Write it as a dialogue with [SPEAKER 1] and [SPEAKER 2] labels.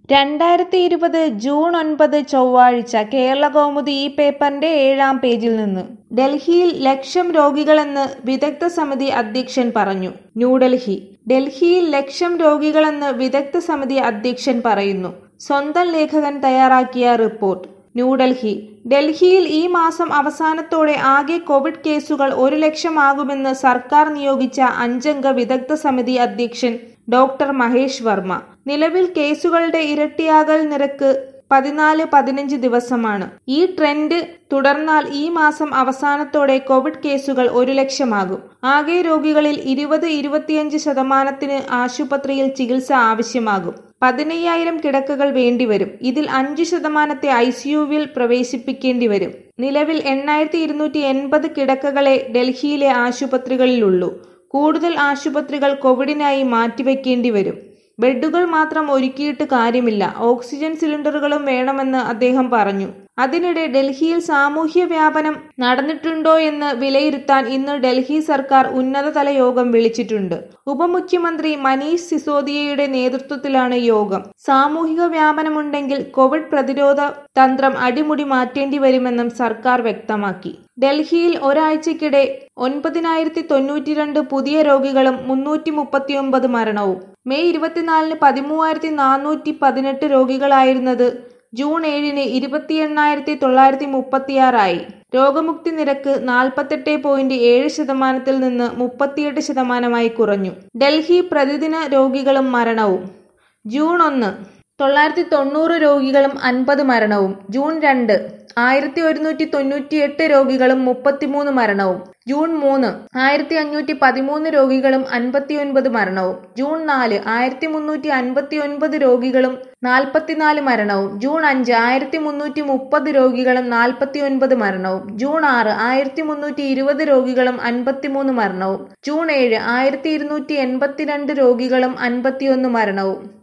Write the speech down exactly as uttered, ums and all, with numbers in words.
[SPEAKER 1] രണ്ടായിരത്തി ഇരുപത് ജൂൺ ഒൻപത് ചൊവ്വാഴ്ച കേരളകൗമുദി ഈ പേപ്പറിന്റെ ഏഴാം പേജിൽ നിന്ന് ഡൽഹിയിൽ ലക്ഷം രോഗികളെന്ന് വിദഗ്ധ സമിതി അധ്യക്ഷൻ പറഞ്ഞു. ന്യൂഡൽഹി ഡൽഹിയിൽ ലക്ഷം രോഗികളെന്ന് വിദഗ്ധ സമിതി അധ്യക്ഷൻ പറയുന്നു. സ്വന്തം ലേഖകൻ തയ്യാറാക്കിയ റിപ്പോർട്ട്. ന്യൂഡൽഹി ഡൽഹിയിൽ ഈ മാസം അവസാനത്തോടെ ആകെ കോവിഡ് കേസുകൾ ഒരു ലക്ഷമാകുമെന്ന് സർക്കാർ നിയോഗിച്ച അഞ്ചംഗ വിദഗ്ധ സമിതി അധ്യക്ഷൻ ഡോക്ടർ മഹേഷ് വർമ്മ. നിലവിൽ കേസുകളുടെ ഇരട്ടിയാകൽ നിരക്ക് പതിനാല് പതിനഞ്ച് ദിവസമാണ്. ഈ ട്രെൻഡ് തുടർന്നാൽ ഈ മാസം അവസാനത്തോടെ കോവിഡ് കേസുകൾ ഒരു ലക്ഷമാകും. ആകെ രോഗികളിൽ ഇരുപത് ഇരുപത്തിയഞ്ച് ശതമാനത്തിന് ആശുപത്രിയിൽ ചികിത്സ ആവശ്യമാകും. പതിനയ്യായിരം കിടക്കകൾ വേണ്ടിവരും. ഇതിൽ അഞ്ചു ശതമാനത്തെ ഐ സിയുവിൽ പ്രവേശിപ്പിക്കേണ്ടി വരും. നിലവിൽ എണ്ണായിരത്തി ഇരുന്നൂറ്റി എൺപത് കിടക്കകളെ ഡൽഹിയിലെ ആശുപത്രികളിലുള്ളൂ. കൂടുതൽ ആശുപത്രികൾ കോവിഡിനായി മാറ്റിവെക്കേണ്ടി വരും. ബെഡുകൾ മാത്രം ഒരുക്കിയിട്ട് കാര്യമില്ല, ഓക്സിജൻ സിലിണ്ടറുകളും വേണമെന്ന് അദ്ദേഹം പറഞ്ഞു. അതിനിടെ ഡൽഹിയിൽ സാമൂഹ്യ വ്യാപനം നടന്നിട്ടുണ്ടോ എന്ന് വിലയിരുത്താൻ ഇന്ന് ഡൽഹി സർക്കാർ ഉന്നതതല യോഗം വിളിച്ചിട്ടുണ്ട്. ഉപമുഖ്യമന്ത്രി മനീഷ് സിസോദിയയുടെ നേതൃത്വത്തിലാണ് യോഗം. സാമൂഹിക വ്യാപനമുണ്ടെങ്കിൽ കോവിഡ് പ്രതിരോധ തന്ത്രം അടിമുടി മാറ്റേണ്ടി വരുമെന്നും സർക്കാർ വ്യക്തമാക്കി. ഡൽഹിയിൽ ഒരാഴ്ചക്കിടെ ഒൻപതിനായിരത്തി തൊണ്ണൂറ്റി രണ്ട് പുതിയ രോഗികളും മുന്നൂറ്റി മുപ്പത്തിയൊമ്പത് മരണവും. മെയ് ഇരുപത്തിനാലിന് പതിമൂവായിരത്തി നാനൂറ്റി പതിനെട്ട് രോഗികളായിരുന്നത് ജൂൺ ഏഴിന് ഇരുപത്തി എണ്ണായിരത്തി തൊള്ളായിരത്തി മുപ്പത്തിയാറായി. രോഗമുക്തി നിരക്ക് നാൽപ്പത്തെട്ട് പോയിന്റ് ഏഴ് ശതമാനത്തിൽ നിന്ന് മുപ്പത്തിയെട്ട് ശതമാനമായി കുറഞ്ഞു. ഡൽഹി പ്രതിദിന രോഗികളും മരണവും. ജൂൺ ഒന്ന് തൊള്ളായിരത്തി തൊണ്ണൂറ് രോഗികളും അൻപത് മരണവും. ജൂൺ രണ്ട് ആയിരത്തി ഒരുന്നൂറ്റി തൊണ്ണൂറ്റി എട്ട് രോഗികളും മുപ്പത്തിമൂന്ന് മരണവും. ജൂൺ മൂന്ന് ആയിരത്തി അഞ്ഞൂറ്റി പതിമൂന്ന് രോഗികളും അൻപത്തിയൊൻപത് മരണവും. ജൂൺ നാല് ആയിരത്തി മുന്നൂറ്റി അൻപത്തി ഒൻപത് രോഗികളും നാൽപ്പത്തിനാല് മരണവും. ജൂൺ അഞ്ച് ആയിരത്തി മുന്നൂറ്റി മുപ്പത് രോഗികളും നാൽപ്പത്തി ഒൻപത് മരണവും. ജൂൺ ആറ് ആയിരത്തി മുന്നൂറ്റി ഇരുപത് രോഗികളും അൻപത്തിമൂന്ന് മരണവും. ജൂൺ ഏഴ് ആയിരത്തി ഇരുന്നൂറ്റി എൺപത്തിരണ്ട് രോഗികളും അൻപത്തിയൊന്ന് മരണവും.